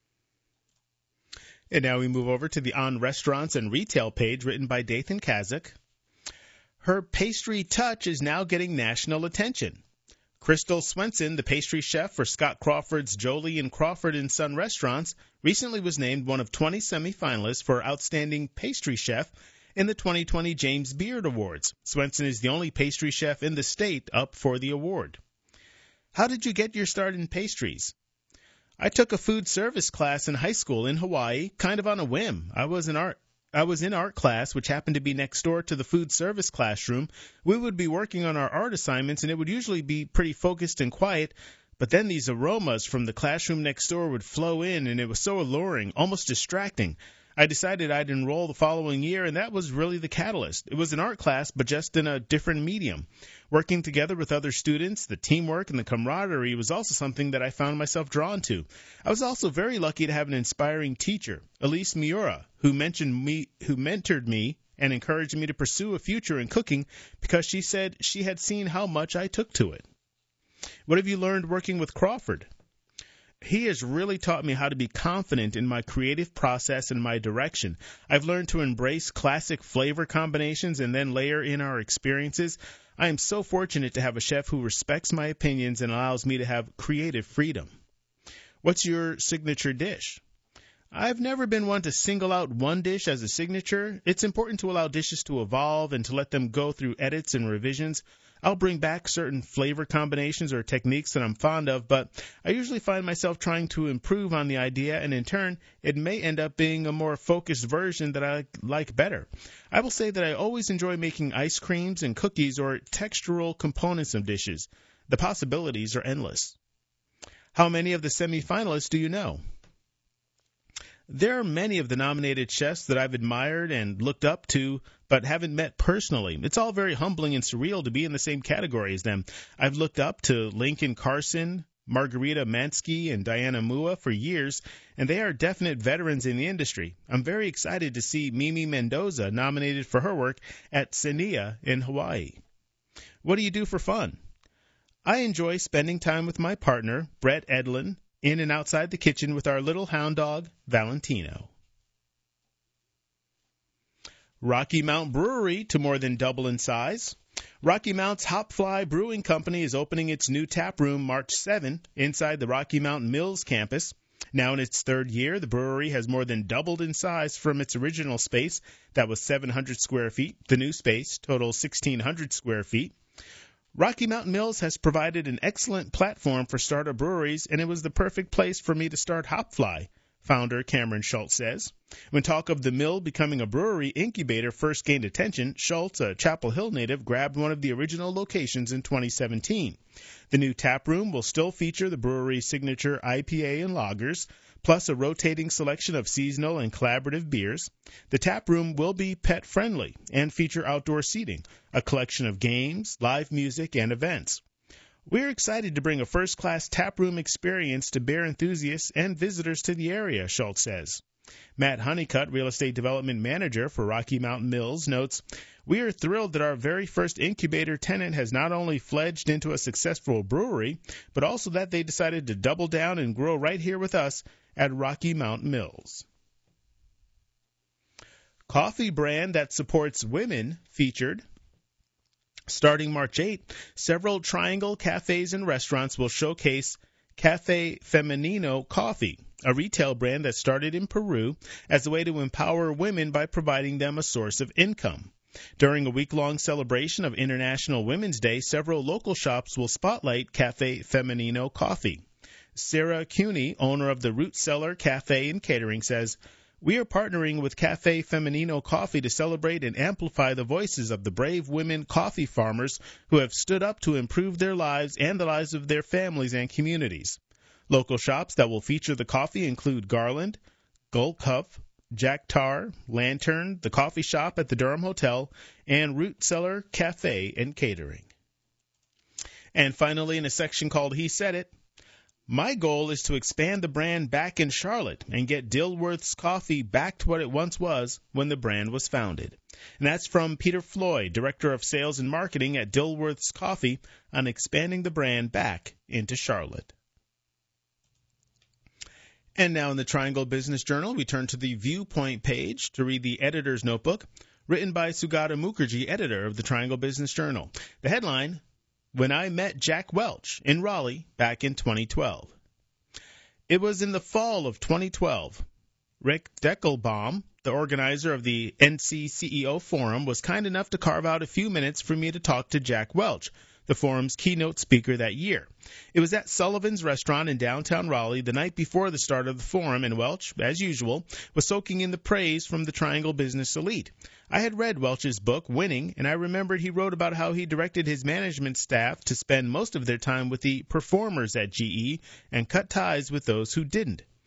And now we move over to the On Restaurants and Retail page written by Dathan Kazak. Her pastry touch is now getting national attention. Crystal Swenson, the pastry chef for Scott Crawford's Jolie and Crawford and Son restaurants, recently was named one of twenty semifinalists for Outstanding Pastry Chef in the twenty twenty James Beard Awards. Swenson is the only pastry chef in the state up for the award. How did you get your start in pastries? I took a food service class in high school in Hawaii, kind of on a whim. I was in art. I was in art class, which happened to be next door to the food service classroom. We would be working on our art assignments, and it would usually be pretty focused and quiet. But then these aromas from the classroom next door would flow in, and it was so alluring, almost distracting. I decided I'd enroll the following year, and that was really the catalyst. It was an art class, but just in a different medium. Working together with other students, the teamwork and the camaraderie was also something that I found myself drawn to. I was also very lucky to have an inspiring teacher, Elise Miura, who mentioned me, who mentored me and encouraged me to pursue a future in cooking because she said she had seen how much I took to it. What have you learned working with Crawford? He has really taught me how to be confident in my creative process and my direction. I've learned to embrace classic flavor combinations and then layer in our experiences. I am so fortunate to have a chef who respects my opinions and allows me to have creative freedom. What's your signature dish? I've never been one to single out one dish as a signature. It's important to allow dishes to evolve and to let them go through edits and revisions. I'll bring back certain flavor combinations or techniques that I'm fond of, but I usually find myself trying to improve on the idea, and in turn, it may end up being a more focused version that I like better. I will say that I always enjoy making ice creams and cookies or textural components of dishes. The possibilities are endless. How many of the semifinalists do you know? There are many of the nominated chefs that I've admired and looked up to, but haven't met personally. It's all very humbling and surreal to be in the same category as them. I've looked up to Lincoln Carson, Margarita Mansky, and Diana Mua for years, and they are definite veterans in the industry. I'm very excited to see Mimi Mendoza nominated for her work at Senia in Hawaii. What do you do for fun? I enjoy spending time with my partner, Brett Edlin, in and outside the kitchen with our little hound dog, Valentino. Rocky Mount Brewery to more than double in size. Rocky Mount's Hopfly Brewing Company is opening its new tap room March seventh inside the Rocky Mountain Mills campus. Now in its third year, the brewery has more than doubled in size from its original space that was seven hundred square feet. The new space totals sixteen hundred square feet. Rocky Mountain Mills has provided an excellent platform for startup breweries, and it was the perfect place for me to start Hopfly, founder Cameron Schultz says. When talk of the mill becoming a brewery incubator first gained attention, Schultz, a Chapel Hill native, grabbed one of the original locations in twenty seventeen. The new tap room will still feature the brewery's signature I P A and lagers, plus a rotating selection of seasonal and collaborative beers. The tap room will be pet-friendly and feature outdoor seating, a collection of games, live music, and events. We're excited to bring a first-class taproom experience to beer enthusiasts and visitors to the area, Schultz says. Matt Honeycutt, real estate development manager for Rocky Mountain Mills, notes, "We are thrilled that our very first incubator tenant has not only fledged into a successful brewery, but also that they decided to double down and grow right here with us at Rocky Mountain Mills." Coffee brand that supports women featured. Starting March eighth, several Triangle cafes and restaurants will showcase Cafe Femenino Coffee, a retail brand that started in Peru as a way to empower women by providing them a source of income. During a week-long celebration of International Women's Day, several local shops will spotlight Cafe Femenino Coffee. Sarah Cuny, owner of the Root Cellar Cafe and Catering, says, "We are partnering with Cafe Femenino Coffee to celebrate and amplify the voices of the brave women coffee farmers who have stood up to improve their lives and the lives of their families and communities." Local shops that will feature the coffee include Garland, Gulk Huff, Jack Tar, Lantern, the Coffee Shop at the Durham Hotel, and Root Cellar Cafe and Catering. And finally, in a section called He Said It, "My goal is to expand the brand back in Charlotte and get Dilworth's Coffee back to what it once was when the brand was founded." And that's from Peter Floyd, Director of Sales and Marketing at Dilworth's Coffee, on expanding the brand back into Charlotte. And now in the Triangle Business Journal, we turn to the Viewpoint page to read the editor's notebook, written by Sugata Mukherjee, editor of the Triangle Business Journal. The headline, "When I Met Jack Welch in Raleigh back in twenty twelve. It was in the fall of twenty twelve. Rick Deckelbaum, the organizer of the N C C E O Forum, was kind enough to carve out a few minutes for me to talk to Jack Welch, the forum's keynote speaker that year. It was at Sullivan's Restaurant in downtown Raleigh the night before the start of the forum, and Welch, as usual, was soaking in the praise from the Triangle Business Elite. I had read Welch's book, Winning, and I remembered he wrote about how he directed his management staff to spend most of their time with the performers at G E and cut ties with those who didn't.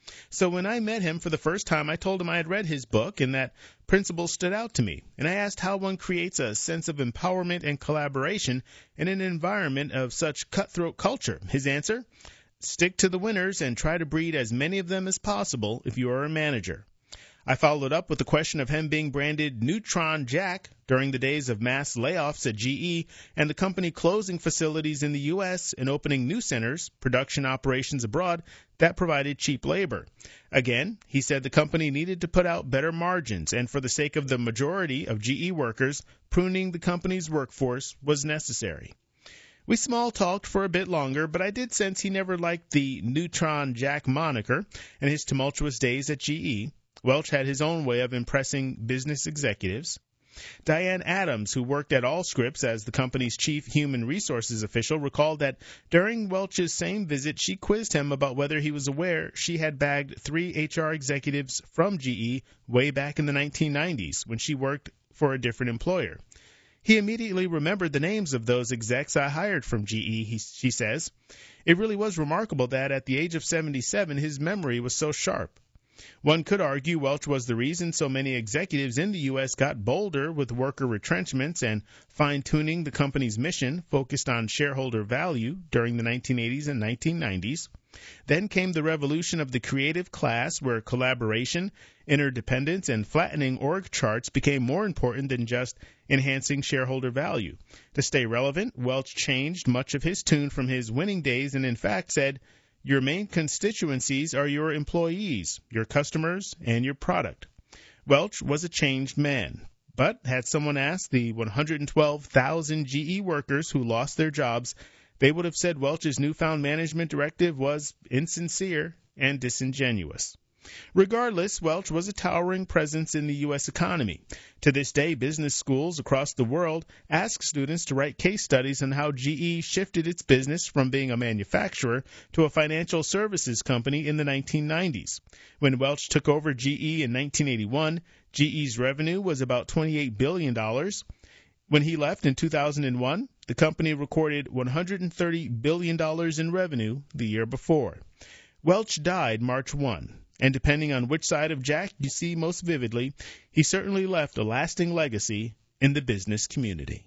So when I met him for the first time, I told him I had read his book and that principles stood out to me. And I asked how one creates a sense of empowerment and collaboration in an environment of such cutthroat culture. His answer? Stick to the winners and try to breed as many of them as possible if you are a manager. I followed up with the question of him being branded Neutron Jack during the days of mass layoffs at G E and the company closing facilities in the U S and opening new centers, production operations abroad, that provided cheap labor. Again, he said the company needed to put out better margins, and for the sake of the majority of G E workers, pruning the company's workforce was necessary. We small-talked for a bit longer, but I did sense he never liked the Neutron Jack moniker in his tumultuous days at G E. Welch had his own way of impressing business executives. Diane Adams, who worked at Allscripts as the company's chief human resources official, recalled that during Welch's same visit, she quizzed him about whether he was aware she had bagged three H R executives from G E way back in the nineteen nineties when she worked for a different employer. He immediately remembered the names of those execs I hired from G E, he, she says. It really was remarkable that at the age of seventy-seven, his memory was so sharp. One could argue Welch was the reason so many executives in the U S got bolder with worker retrenchments and fine-tuning the company's mission focused on shareholder value during the nineteen eighties and nineteen nineties. Then came the revolution of the creative class, where collaboration, interdependence, and flattening org charts became more important than just enhancing shareholder value. To stay relevant, Welch changed much of his tune from his winning days and in fact said, "Your main constituencies are your employees, your customers, and your product." Welch was a changed man. But had someone asked the one hundred twelve thousand G E workers who lost their jobs, they would have said Welch's newfound management directive was insincere and disingenuous. Regardless, Welch was a towering presence in the U S economy. To this day, business schools across the world ask students to write case studies on how G E shifted its business from being a manufacturer to a financial services company in the nineteen nineties. When Welch took over G E in nineteen eighty-one, G E's revenue was about twenty-eight billion dollars. When he left in two thousand one, the company recorded one hundred thirty billion dollars in revenue the year before. Welch died March first. And depending on which side of Jack you see most vividly, he certainly left a lasting legacy in the business community.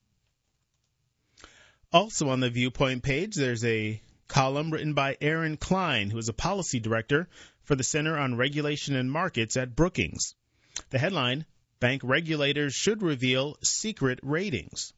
Also on the Viewpoint page, there's a column written by Aaron Klein, who is a policy director for the Center on Regulation and Markets at Brookings. The headline, "Bank Regulators Should Reveal Secret Ratings."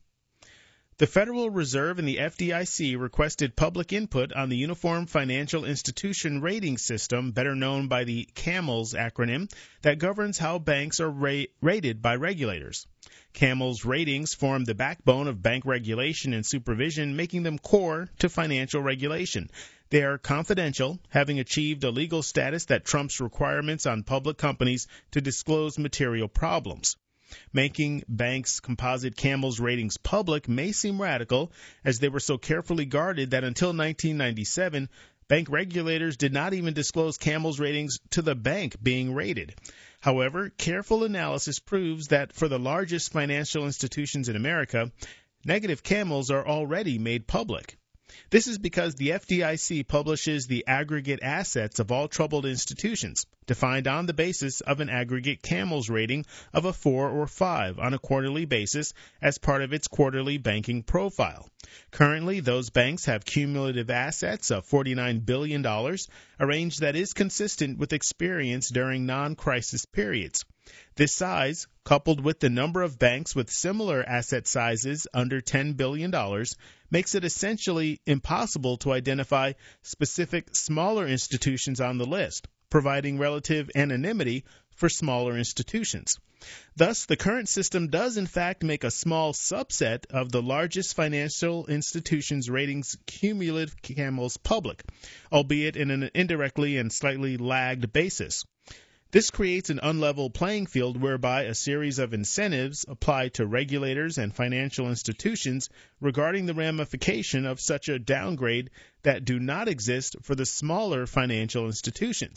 The Federal Reserve and the F D I C requested public input on the Uniform Financial Institution Rating System, better known by the CAMELS acronym, that governs how banks are ra- rated by regulators. CAMELS ratings form the backbone of bank regulation and supervision, making them core to financial regulation. They are confidential, having achieved a legal status that trumps requirements on public companies to disclose material problems. Making banks' composite CAMELS ratings public may seem radical, as they were so carefully guarded that until nineteen ninety-seven, bank regulators did not even disclose CAMELS ratings to the bank being rated. However, careful analysis proves that for the largest financial institutions in America, negative CAMELS are already made public. This is because the F D I C publishes the aggregate assets of all troubled institutions, defined on the basis of an aggregate CAMELS rating of a four or five on a quarterly basis as part of its quarterly banking profile. Currently, those banks have cumulative assets of forty-nine billion dollars, a range that is consistent with experience during non-crisis periods. This size, coupled with the number of banks with similar asset sizes under ten billion dollars, makes it essentially impossible to identify specific smaller institutions on the list, providing relative anonymity for smaller institutions. Thus, the current system does in fact make a small subset of the largest financial institutions' ratings cumulative CAMELS public, albeit in an indirectly and slightly lagged basis. This creates an unlevel playing field whereby a series of incentives apply to regulators and financial institutions regarding the ramification of such a downgrade that do not exist for the smaller financial institutions.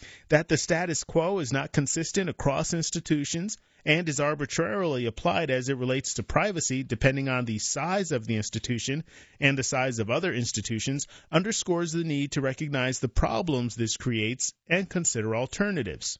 that the status quo is not consistent across institutions and is arbitrarily applied as it relates to privacy depending on the size of the institution and the size of other institutions underscores the need to recognize the problems this creates and consider alternatives.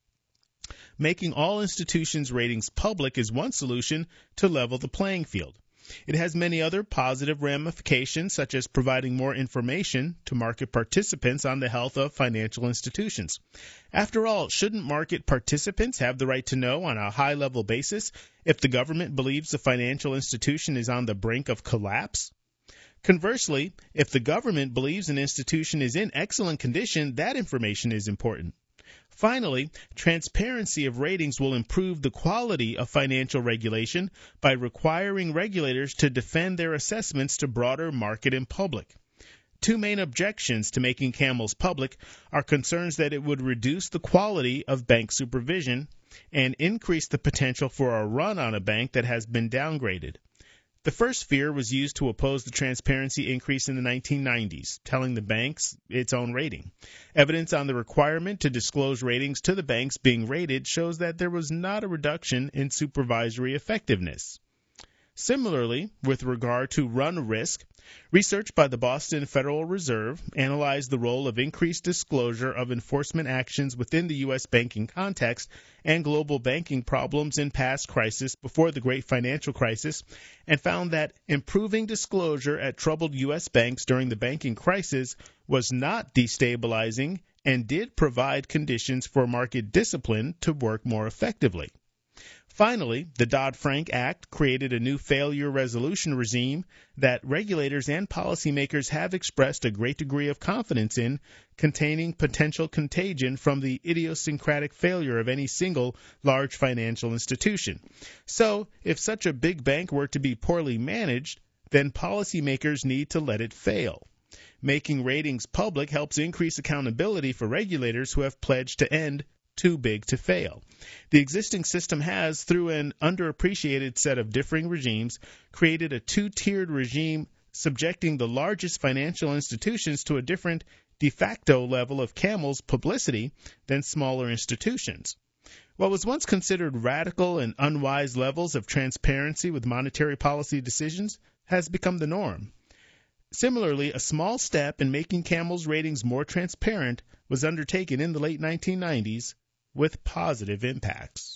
Making all institutions' ratings public is one solution to level the playing field. It has many other positive ramifications, such as providing more information to market participants on the health of financial institutions. After all, shouldn't market participants have the right to know on a high-level basis if the government believes a financial institution is on the brink of collapse? Conversely, if the government believes an institution is in excellent condition, that information is important. Finally, transparency of ratings will improve the quality of financial regulation by requiring regulators to defend their assessments to broader market and public. Two main objections to making CAMELS public are concerns that it would reduce the quality of bank supervision and increase the potential for a run on a bank that has been downgraded. The first fear was used to oppose the transparency increase in the nineteen nineties, telling the banks its own rating. Evidence on the requirement to disclose ratings to the banks being rated shows that there was not a reduction in supervisory effectiveness. Similarly, with regard to run risk, research by the Boston Federal Reserve analyzed the role of increased disclosure of enforcement actions within the U S banking context and global banking problems in past crises before the Great Financial Crisis, and found that improving disclosure at troubled U S banks during the banking crisis was not destabilizing and did provide conditions for market discipline to work more effectively. Finally, the Dodd-Frank Act created a new failure resolution regime that regulators and policymakers have expressed a great degree of confidence in, containing potential contagion from the idiosyncratic failure of any single large financial institution. So, if such a big bank were to be poorly managed, then policymakers need to let it fail. Making ratings public helps increase accountability for regulators who have pledged to end too big to fail. The existing system has, through an underappreciated set of differing regimes, created a two-tiered regime subjecting the largest financial institutions to a different de facto level of CAMELS publicity than smaller institutions. What was once considered radical and unwise levels of transparency with monetary policy decisions has become the norm. Similarly, a small step in making CAMELS ratings more transparent was undertaken in the late nineteen nineties with positive impacts.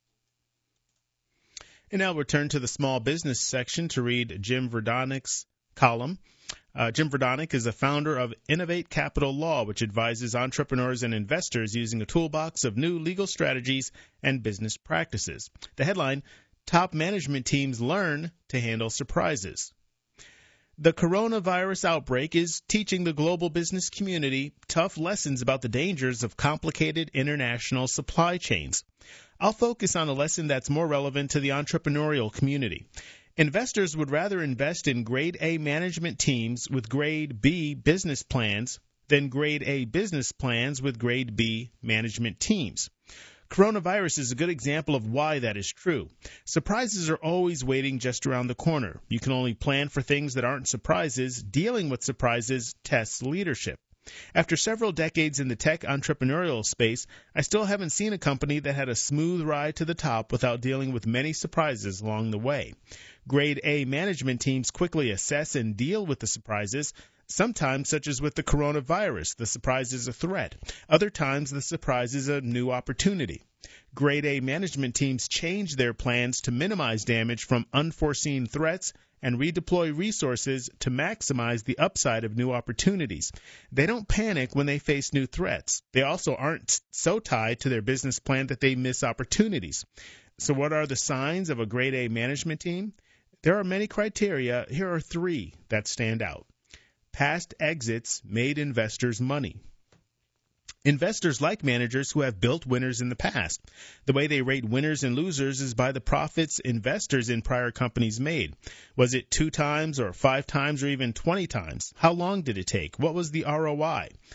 And now we'll turn to the small business section to read Jim Verdonik's column. Uh, Jim Verdonik is the founder of Innovate Capital Law, which advises entrepreneurs and investors using a toolbox of new legal strategies and business practices. The headline, Top Management Teams Learn to Handle Surprises. The coronavirus outbreak is teaching the global business community tough lessons about the dangers of complicated international supply chains. I'll focus on a lesson that's more relevant to the entrepreneurial community. Investors would rather invest in grade A management teams with grade B business plans than grade A business plans with grade B management teams. Coronavirus is a good example of why that is true. Surprises are always waiting just around the corner. You can only plan for things that aren't surprises. Dealing with surprises tests leadership. After several decades in the tech entrepreneurial space, I still haven't seen a company that had a smooth ride to the top without dealing with many surprises along the way. Grade A management teams quickly assess and deal with the surprises. Sometimes, such as with the coronavirus, the surprise is a threat. Other times, the surprise is a new opportunity. Grade A management teams change their plans to minimize damage from unforeseen threats and redeploy resources to maximize the upside of new opportunities. They don't panic when they face new threats. They also aren't so tied to their business plan that they miss opportunities. So what are the signs of a grade A management team? There are many criteria. Here are three that stand out. Past exits made investors money. Investors like managers who have built winners in the past. The way they rate winners and losers is by the profits investors in prior companies made. Was it two times or five times or even twenty times? How long did it take? What was the R O I?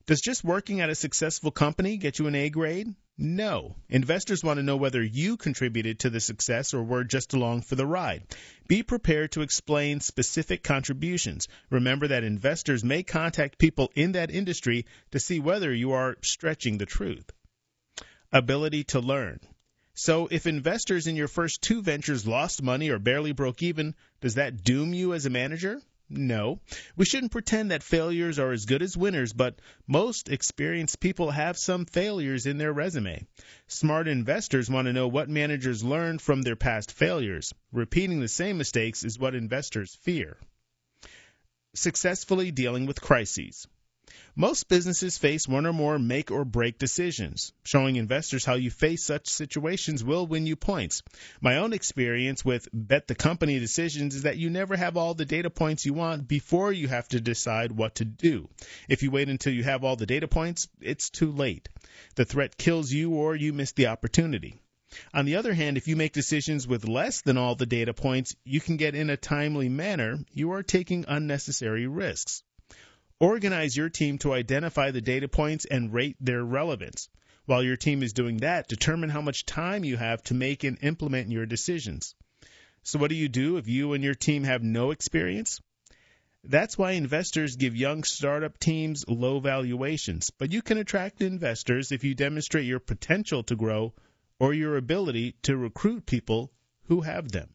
Does just working at a successful company get you an A grade? No. Investors want to know whether you contributed to the success or were just along for the ride. Be prepared to explain specific contributions. Remember that investors may contact people in that industry to see whether you are stretching the truth. Ability to learn. So if investors in your first two ventures lost money or barely broke even, does that doom you as a manager? No. We shouldn't pretend that failures are as good as winners, but most experienced people have some failures in their resume. Smart investors want to know what managers learned from their past failures. Repeating the same mistakes is what investors fear. Successfully dealing with crises. Most businesses face one or more make-or-break decisions. Showing investors how you face such situations will win you points. My own experience with bet-the-company decisions is that you never have all the data points you want before you have to decide what to do. If you wait until you have all the data points, it's too late. The threat kills you or you miss the opportunity. On the other hand, if you make decisions with less than all the data points you can get in a timely manner, you are taking unnecessary risks. Organize your team to identify the data points and rate their relevance. While your team is doing that, determine how much time you have to make and implement your decisions. So what do you do if you and your team have no experience? That's why investors give young startup teams low valuations. But you can attract investors if you demonstrate your potential to grow or your ability to recruit people who have them.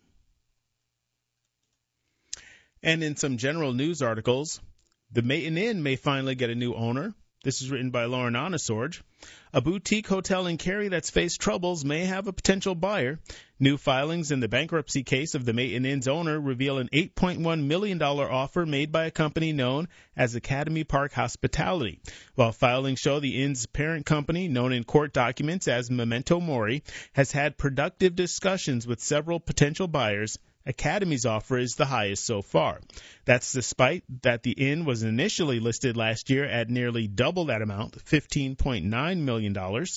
And in some general news articles, the Maiden Inn may finally get a new owner. This is written by Lauren Onesorge. A boutique hotel in Cary that's faced troubles may have a potential buyer. New filings in the bankruptcy case of the Maiden Inn's owner reveal an eight point one million dollars offer made by a company known as Academy Park Hospitality. While filings show the inn's parent company, known in court documents as Memento Mori, has had productive discussions with several potential buyers, Academy's offer is the highest so far. That's despite that the inn was initially listed last year at nearly double that amount, fifteen point nine million dollars.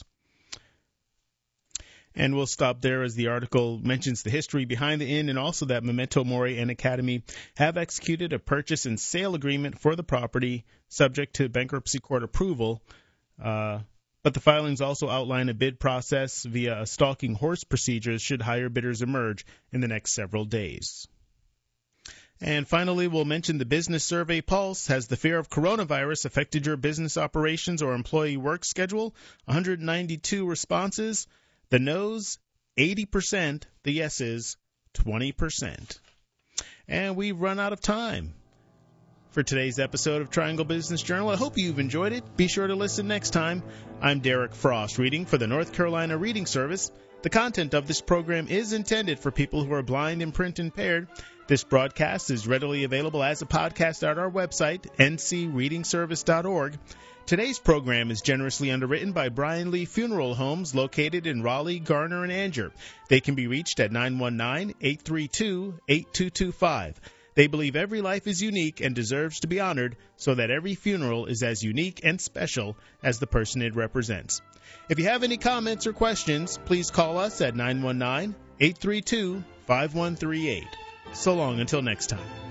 And we'll stop there as the article mentions the history behind the inn and also that Memento Mori and Academy have executed a purchase and sale agreement for the property subject to bankruptcy court approval. Uh, But the filings also outline a bid process via a stalking horse procedure should higher bidders emerge in the next several days. And finally, we'll mention the Business Survey Pulse. Has the fear of coronavirus affected your business operations or employee work schedule? one hundred ninety-two responses. The no's, eighty percent. The yeses, twenty percent. And we've run out of time for today's episode of Triangle Business Journal. I hope you've enjoyed it. Be sure to listen next time. I'm Derek Frost, reading for the North Carolina Reading Service. The content of this program is intended for people who are blind and print impaired. This broadcast is readily available as a podcast at our website, n c reading service dot org. Today's program is generously underwritten by Brian Lee Funeral Homes, located in Raleigh, Garner, and Anger. They can be reached at nine one nine, eight three two, eight two two five. They believe every life is unique and deserves to be honored, so that every funeral is as unique and special as the person it represents. If you have any comments or questions, please call us at nine one nine, eight three two, five one three eight. So long until next time.